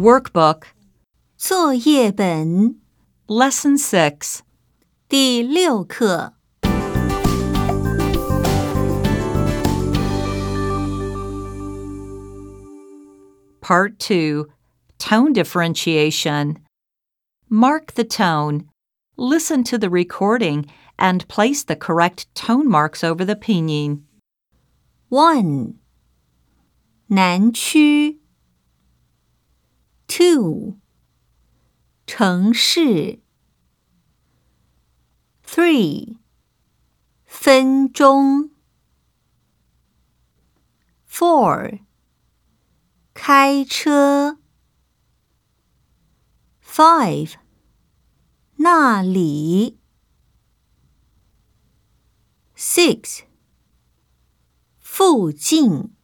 Workbook, 作业本 Lesson 6. 第6课 Part 2, Tone Differentiation. Mark the tone. Listen to the recording and place the correct tone marks over the pinyin. 1. 南区 2. 城市 3. 分钟 4. 开车 5. 那里 6. 附近